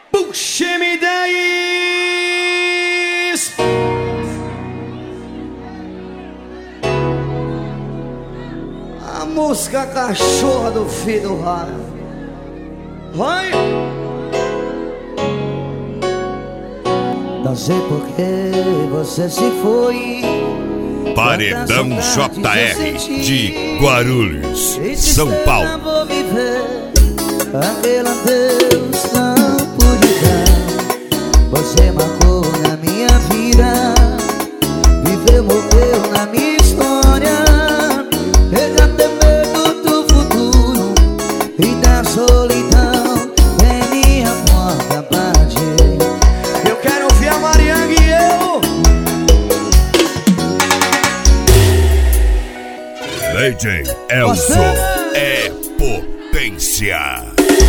Puxa-me daí. A música cachorra do filho do raio. Vai. Não sei por que você se foi. Paredão JR de Guarulhos, São Paulo. Vou viver aquele adeus não pude dar. Você marcou na minha vida, viveu, morreu na minha história. Eu já tenho medo do futuro e da solidão. Vem minha porta partir. Eu quero ouvir a Mariang e eu. DJ Elson é potência.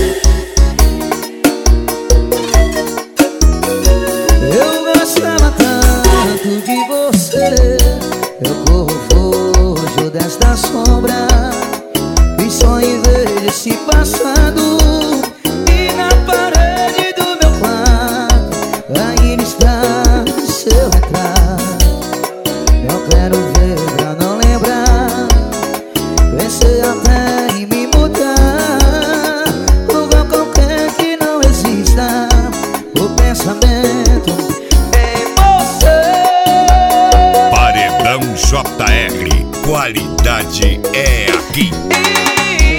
Eu gostava tanto de você. Eu corro fujo desta sombra e sonho ver esse passado. E na parede do meu quarto ainda está seu retrato. Eu quero ver pra não lembrar. Pensei até em me mudar, lugar qualquer que não exista o pensamento em você. Paredão JR, qualidade é aqui. E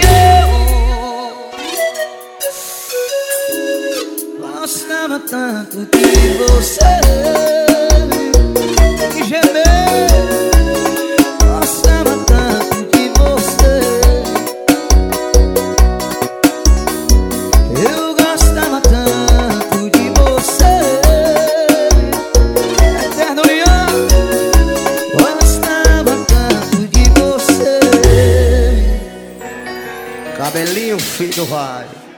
eu gostava tanto de você e gemer. Gostava tanto de você. Eu gostava tanto de você. Eterno Leão. Gostava tanto de você. Cabelinho, filho do raio.